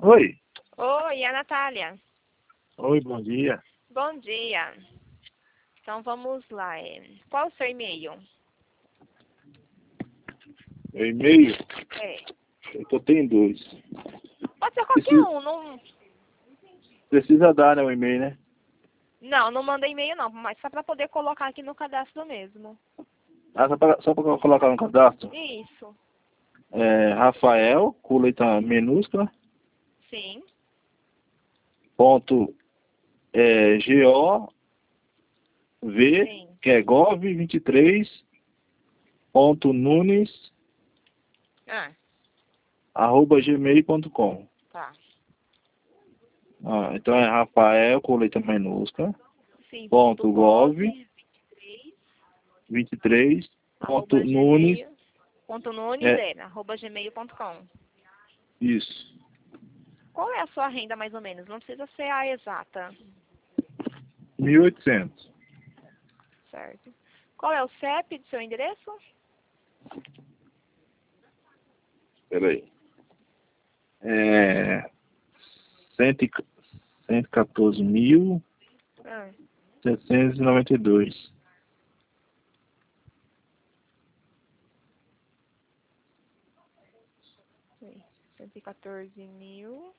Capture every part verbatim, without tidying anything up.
Oi. Oi, é a Natália. Oi, bom dia. Bom dia. Então vamos lá. é, Qual o seu e-mail? Meu e-mail, É. eu tô tem dois. Pode ser qualquer Precisa, um. Não, precisa dar, né, o e-mail, né? não, não manda e-mail não, mas só para poder colocar aqui no cadastro mesmo. Ah, só pra, só pra colocar no cadastro. Isso. É Rafael, com letra minúscula, Sim. ponto, é, G O V, Sim. que é gov vinte e três, ponto Nunes, Ah, arroba gmail ponto com. tá. Ah, então é Rafael, com letra minúscula, Sim, ponto ponto gov, gov vinte e três, vinte e três, ponto arroba Nunes, gmail, ponto nunes, é, é, arroba gmail ponto com. isso, Qual é a sua renda mais ou menos? Não precisa ser a exata, mil e oitocentos. certo? Qual é o C E P do seu endereço? Peraí. É cento e quatorze mil Ah, setecentos e noventa e dois. sim. cento e quatorze mil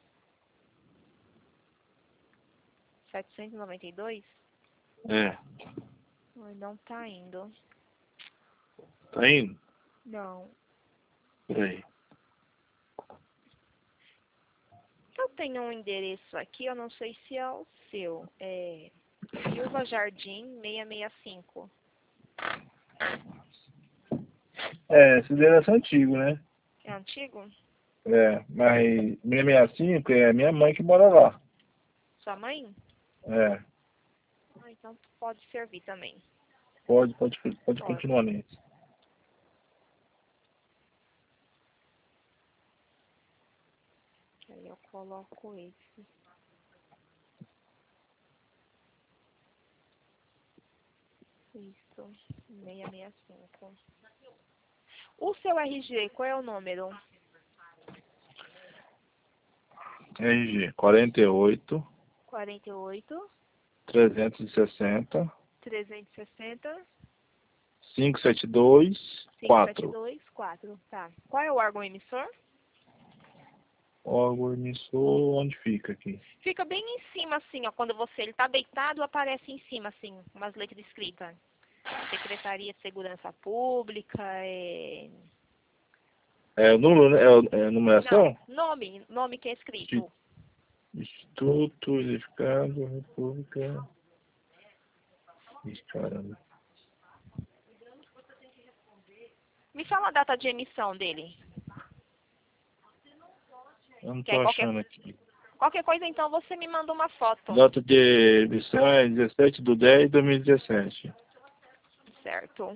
setecentos e noventa e dois? É, Ai, não tá indo. tá indo? Não. Peraí. Eu tenho um endereço aqui, eu não sei se é o seu. É Silva Jardim seiscentos e sessenta e cinco. É, esse endereço é antigo, né? É antigo? É, mas seiscentos e sessenta e cinco é minha mãe que mora lá. Sua mãe? É, Ah, então pode servir também. pode, pode, pode Pode. continuar nesse. Aí eu coloco esse. Isso. seiscentos e sessenta e cinco. O seu R G, qual é o número? R G quarenta e oito, quarenta e oito, trezentos e sessenta, trezentos e sessenta, quinhentos e setenta e dois, quinhentos e setenta e quatro. dois, quatro. Tá. Qual é o órgão emissor? Órgão emissor, onde fica aqui? Fica bem em cima, assim, ó. Quando você ele tá deitado, aparece em cima, assim, umas letras escritas. Secretaria de Segurança Pública, é... É o número, né? É, o- é a Não, numeração? nome, nome que é Insti- escrito. Instituto Unificado, República. Ixi, caramba. Me fala a data de emissão dele. Eu não Que tô aí qualquer, achando aqui. qualquer coisa, então, você me manda uma foto. Data de emissão é dezessete de dez de dois mil e dezessete. Certo.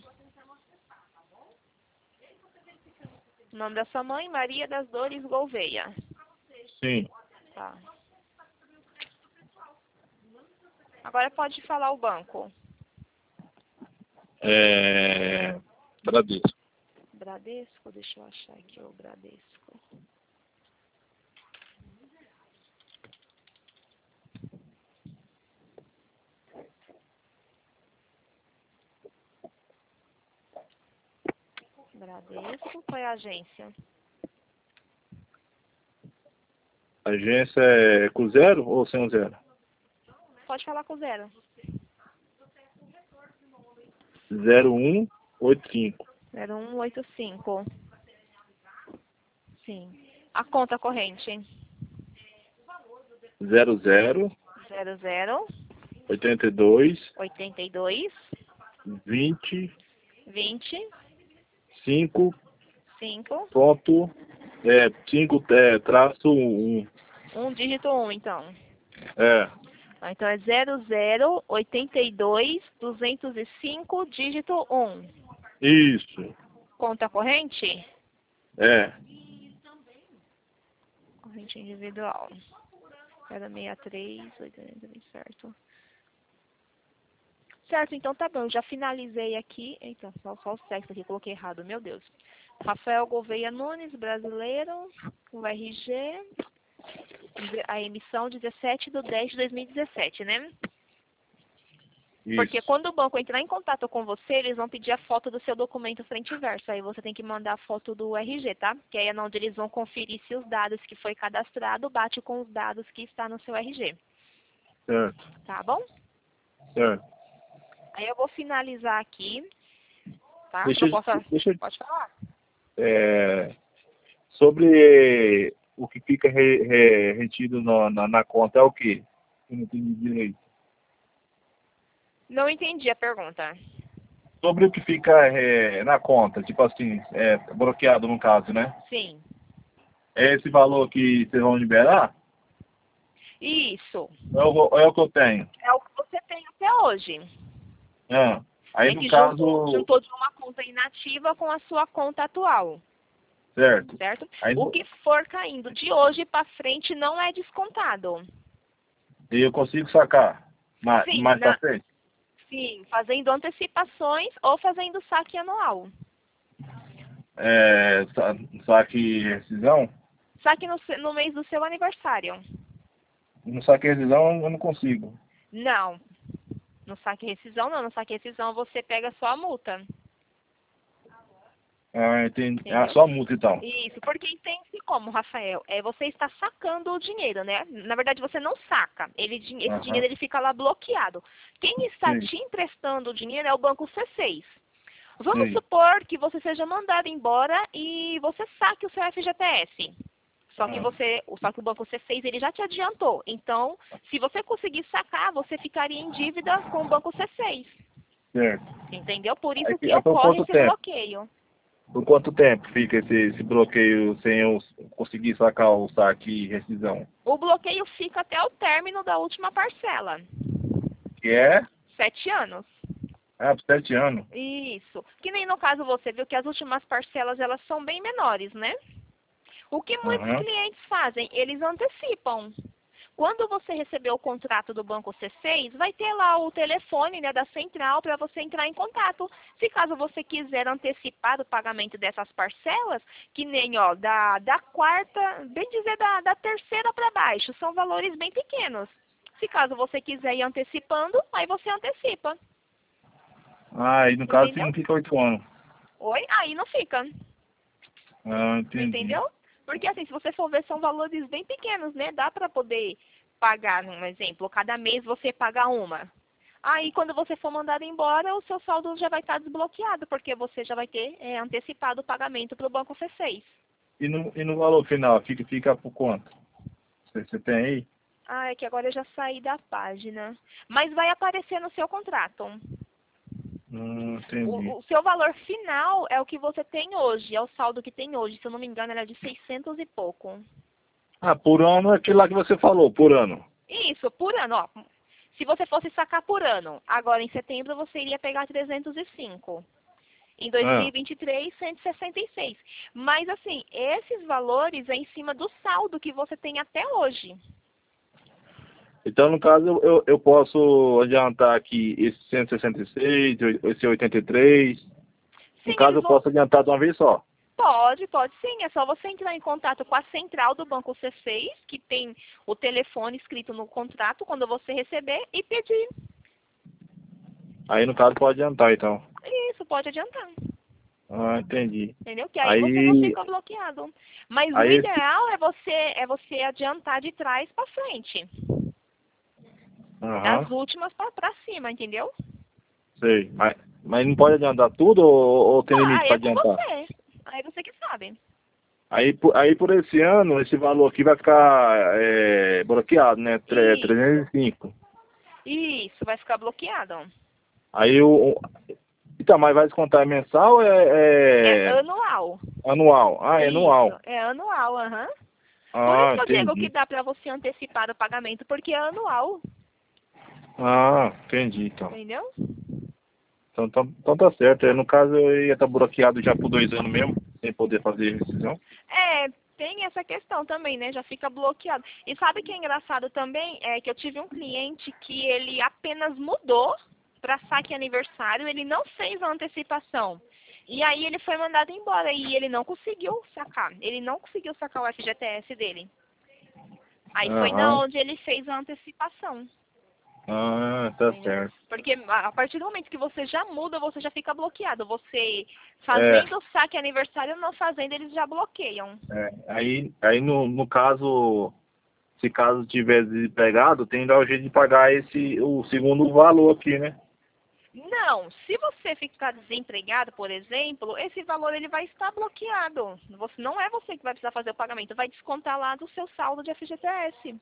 O nome da sua mãe, Maria das Dores Gouveia. Sim. Tá. Agora pode falar o banco. É... Bradesco. Bradesco, deixa eu achar aqui o Bradesco. Bradesco, qual é a agência? Agência é com zero ou sem um zero? Pode falar com zero. zero um oito cinco. zero um oito cinco. Sim. A conta corrente. zero zero zero zero oitenta e dois oitenta e dois vinte vinte cinco cinco. ponto é cinco é, traço um. Um dígito um, então. É, Ah, então é zero zero oitenta e dois duzentos e cinco dígito um. isso. Conta corrente? É. Corrente individual. Era sessenta e três, oitenta, certo. Certo, então tá bom. Já finalizei aqui. Eita, só, só o sexo aqui, coloquei errado, meu Deus. Rafael Gouveia Nunes, brasileiro, o R G. A emissão dezessete de dez de dois mil e dezessete, né? Isso. Porque quando o banco entrar em contato com você, eles vão pedir a foto do seu documento frente e verso. Aí você tem que mandar a foto do R G, tá? Que aí é onde eles vão conferir se os dados que foi cadastrado bate com os dados que está no seu R G. Certo. Tá bom? Certo. Aí eu vou finalizar aqui, tá? Deixa, Eu posso... deixa, Pode falar. é, sobre o que fica re, re, retido na, na, na conta é o quê? Eu não entendi direito. Não entendi a pergunta. Sobre o que fica é, na conta, tipo assim, é, bloqueado no caso, né? Sim. É esse valor que vocês vão liberar? Isso. É o, é o que eu tenho. É o que você tem até hoje. Ah, aí É no que caso... juntou, juntou de uma conta inativa com a sua conta atual. Certo. Certo? Aí, O que for caindo de hoje para frente não é descontado. e eu consigo sacar mais, Sim, mais na, pra frente? sim, fazendo antecipações ou fazendo saque anual. É, sa- saque rescisão? Saque no, se- no mês do seu aniversário. No saque rescisão eu não consigo. Não. No saque rescisão não. No saque rescisão você pega só a multa. Ah, entendi. Ah, Entendeu? só multa então. Isso, porque entende-se como, Rafael? É, você está sacando o dinheiro, né? Na verdade, você não saca. Ele, din- esse Aham. dinheiro ele fica lá bloqueado. Quem está Sim. te emprestando o dinheiro é o Banco C seis. Vamos Sim. supor que você seja mandado embora e você saque o seu F G T S. Só que Ah. você, só que o Banco C seis ele já te adiantou. Então, se você conseguir sacar, você ficaria em dívida com o Banco C seis. Certo. Entendeu? Por isso Aí, que aí por ocorre quanto esse tempo? bloqueio. Por quanto tempo fica esse, esse bloqueio sem eu conseguir sacar o saque e rescisão? O bloqueio fica até o término da última parcela. Que é? Sete anos. Ah, por sete anos. Isso. Que nem no caso você viu que as últimas parcelas elas são bem menores, né? O que muitos Aham. clientes fazem? Eles antecipam. Quando você receber o contrato do Banco C seis, vai ter lá o telefone, né, da central para você entrar em contato. Se caso você quiser antecipar o pagamento dessas parcelas, que nem ó, da, da quarta, bem dizer da, da terceira para baixo, são valores bem pequenos. Se caso você quiser ir antecipando, aí você antecipa. Ah, e no caso Entendeu? significa oito anos. Oi? Aí não fica. Ah, entendi. Entendeu? Porque assim, se você for ver, são valores bem pequenos, né? Dá para poder pagar, um exemplo, cada mês você paga uma. Aí, quando você for mandado embora, o seu saldo já vai estar desbloqueado, porque você já vai ter é, antecipado o pagamento para o Banco C seis. E no, e no valor final, fica, fica por quanto? Você, você tem aí? Ah, é que agora eu já saí da página. Mas vai aparecer no seu contrato. Hum, entendi. O, o seu valor final é o que você tem hoje, é o saldo que tem hoje. Se eu não me engano, ele é de seiscentos e pouco. Ah, por ano é aquilo lá que você falou, por ano. Isso, por ano, ó. Se você fosse sacar por ano, agora em setembro você iria pegar trezentos e cinco. Em Ah, dois mil e vinte e três, cento e sessenta e seis. Mas assim, esses valores é em cima do saldo que você tem até hoje. então, no caso, eu, eu, eu posso adiantar aqui esse cento e sessenta e seis, esse oitenta e três. No Sim, caso, eles eu vão... posso adiantar de uma vez só. Pode, pode sim. É só você entrar em contato com a central do Banco C seis, que tem o telefone escrito no contrato quando você receber, e pedir. Aí, no caso, pode adiantar, então. Isso, pode adiantar. Ah, entendi. Entendeu? Que aí você não Aí, fica bloqueado. Mas o aí esse... ideal é você, é você adiantar de trás para frente. Das Aham, últimas para cima, entendeu? sei. Mas, mas não pode adiantar tudo ou, ou tem Ah, limite aí para é com adiantar? você. Aí você que sabe. Aí, por- aí, por esse ano, esse valor aqui vai ficar é, bloqueado, né? Tre- Isso. trezentos e cinco. Isso, vai ficar bloqueado. Aí, o... o- então, mas vai descontar mensal ou É é, é anual. anual? Ah, é Isso, anual. é anual, aham. Por isso Ah, que eu digo que entendi. dá para você antecipar o pagamento, porque é anual, Ah, entendi, então. entendeu? Então, então, então tá certo. É, no caso, eu ia estar bloqueado já por dois anos mesmo, sem poder fazer rescisão. É, tem essa questão também, né? Já fica bloqueado. E sabe o que é engraçado também? É que eu tive um cliente que ele apenas mudou para saque aniversário, ele não fez a antecipação. E aí ele foi mandado embora e ele não conseguiu sacar. Ele não conseguiu sacar o F G T S dele. Aí foi na Aham. onde ele fez a antecipação. Ah, tá Entendeu? certo. Porque a a partir do momento que você já muda, você já fica bloqueado. Você É, fazendo o saque aniversário ou não fazendo, eles já bloqueiam. é. Aí, aí no, no caso, se caso tiver desempregado, tem que dar o jeito de pagar esse, o segundo valor aqui, né? Não, se você ficar desempregado, por exemplo, esse valor ele vai estar bloqueado. Você, não é você que vai precisar fazer o pagamento, vai descontar lá do seu saldo de F G T S.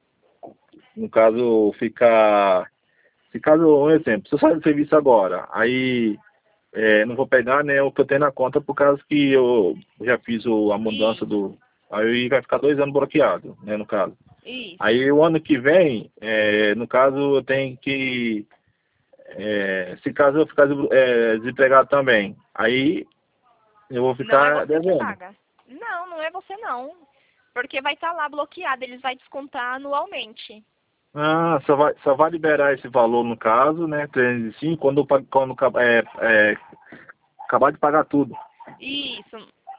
No caso, ficar. Se caso, um exemplo, se eu sair do serviço agora, aí é, não vou pegar, né, o que eu tenho na conta por causa que eu já fiz o, a mudança Isso, do. Aí vai ficar dois anos bloqueado, né, no caso. isso. Aí o ano que vem, é, no caso, eu tenho que. É, se caso eu ficar é, desempregado também, aí eu vou Não é ficar você que devendo. paga. Não, não é você não. Porque vai estar lá bloqueado, eles vão descontar anualmente. Ah, só vai, só vai liberar esse valor no caso, né? trezentos e cinco, quando, eu pa- quando é, é, acabar de pagar tudo. Isso,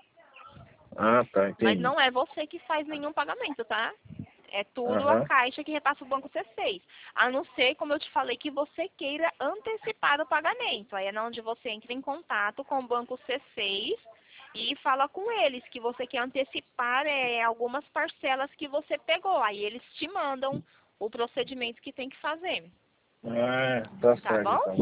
Ah, tá, mas entendi. não é você que faz nenhum pagamento, tá? É tudo a Aham, Caixa que repassa o banco C seis. A não ser, como eu te falei, que você queira antecipar o pagamento. Aí é onde você entra em contato com o banco C seis e fala com eles que você quer antecipar é, algumas parcelas que você pegou. Aí eles te mandam o procedimento que tem que fazer. ah, tá Tá certo bom? então.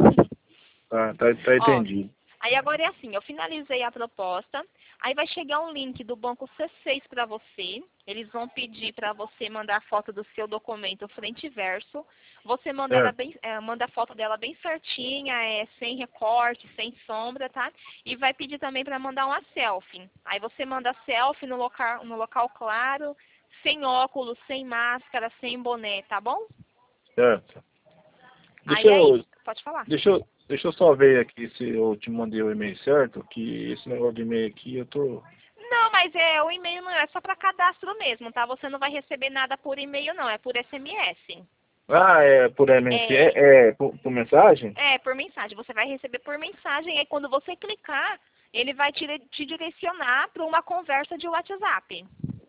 Tá, tá, tá Ó, entendido. aí agora é assim, eu finalizei a proposta, aí vai chegar um link do banco C seis para você, eles vão pedir para você mandar a foto do seu documento frente e verso, você manda, ela Certo, bem, é, manda a foto dela bem certinha, é, sem recorte, sem sombra, tá? E vai pedir também para mandar uma selfie. Aí você manda a selfie no local, no local claro, sem óculos, sem máscara, sem boné, tá bom? certo. Deixa Aí é eu, isso, pode falar. deixa eu, deixa eu só ver aqui se eu te mandei o e-mail certo, que esse negócio de e-mail aqui eu tô... Não, mas é, o e-mail não é só para cadastro mesmo, tá? Você não vai receber nada por e-mail, não. É por S M S. Ah, é por M S, É, é, é por, por mensagem? é por mensagem. Você vai receber por mensagem. Aí quando você clicar, ele vai te, te direcionar para uma conversa de WhatsApp.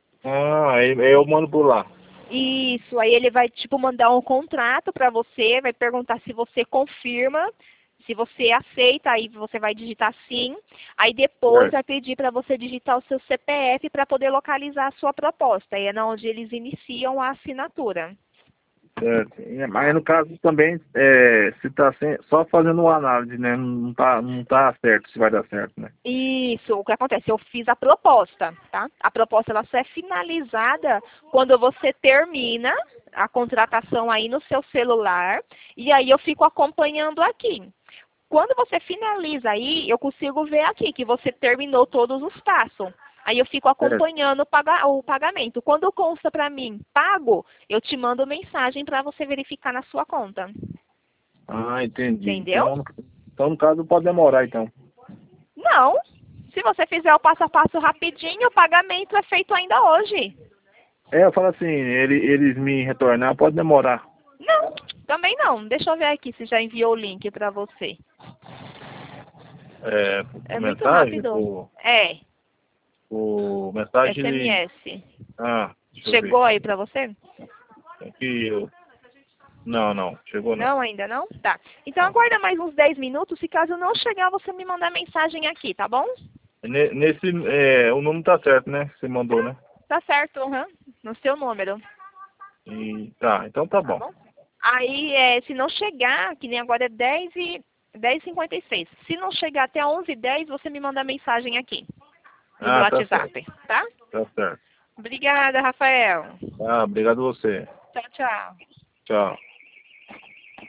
Ah, aí aí eu mando por lá. Isso. Aí ele vai, tipo, mandar um contrato para você, vai perguntar se você confirma. Se você aceita, aí você vai digitar sim. Aí depois Certo. vai pedir para você digitar o seu C P F para poder localizar a sua proposta. Aí é na onde eles iniciam a assinatura. Certo. E- Mas Tá? no caso também, é, se tá sem, só fazendo uma análise, né? Não tá, não tá certo se vai dar certo, né? Isso, o que acontece? Eu fiz a proposta, tá? A proposta ela só é finalizada quando você termina a contratação aí no seu celular e aí eu fico acompanhando aqui. Quando você finaliza aí, eu consigo ver aqui que você terminou todos os passos. Aí eu fico Certo. acompanhando o, paga o pagamento. Quando consta para mim pago, eu te mando mensagem para você verificar na sua conta. Ah, entendi. Entendeu? Então, no- então no caso pode demorar, então. Não. Se você fizer o passo a passo rapidinho, o pagamento é feito ainda hoje. É, eu falo assim, ele, eles me retornar, pode demorar. Não, também não. Deixa eu ver aqui se já enviou o link para você. É, por, por É muito mensagem, rápido. por, É, por mensagem de... S M S. Ah, deixa eu ver. Chegou aí para você? Aqui eu... Não, não, chegou não. Não, ainda não? Tá. Então Não. aguarda mais uns dez minutos. Se caso não chegar, você me mandar mensagem aqui, tá bom? Ne- Nesse, é, o número tá certo, né? Você mandou, Tá. né? Tá certo, uhum. No seu número. E, tá, então tá Tá bom. bom? Aí, é, se não chegar, que nem agora é dez e cinquenta e seis. Se não chegar até onze e dez, você me manda mensagem aqui no meu Ah, tá certo, WhatsApp, tá? tá certo. Obrigada, Rafael. Ah, obrigado a você. Tchau, tchau. Tchau.